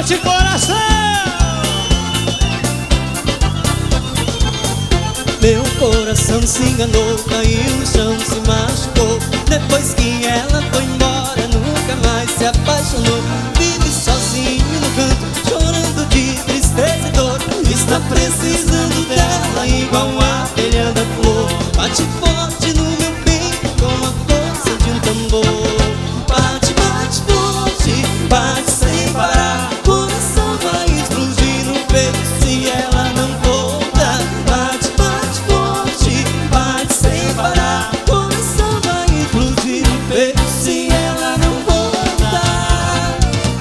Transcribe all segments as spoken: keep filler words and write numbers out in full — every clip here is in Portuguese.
bate coração. Meu coração se enganou, caiu no chão, se machucou. Depois que ela foi embora, nunca mais se apaixonou. Vive sozinho no canto, chorando de tristeza e dor. Está precisando dela igual a abelha da flor. Bate forte no meu peito com a força de um tambor. Bate, bate forte, bate sem parar. Coração vai explodir no peito se ela não voltar. Bate, bate forte, bate sem parar. Coração vai explodir no peito se ela não voltar.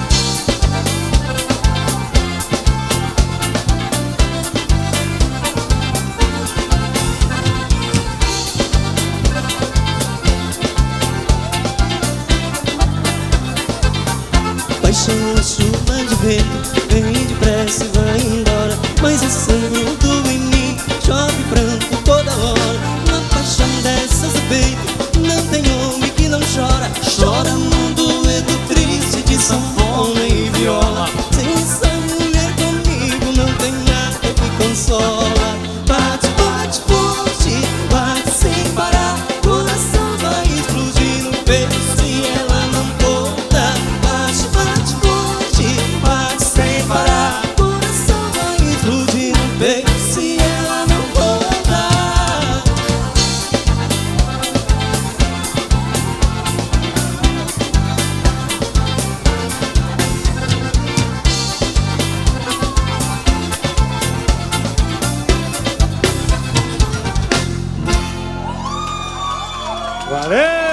Paixão é chuva de vento, vem depressa e vai embora. Mas é sangue tudo em mim, chove pranto toda hora. Uma paixão dessas no peito, não tem homem que não chora. Chora num dueto triste de sanfona e viola. Sem essa mulher comigo não tem nada que consola. Bate, bate forte, bate sem parar. Coração vai explodir no peito se ela não voltar. Bate, bate forte, bate sem parar. Coração vai explodir no peito se ela não voltar. Valeu!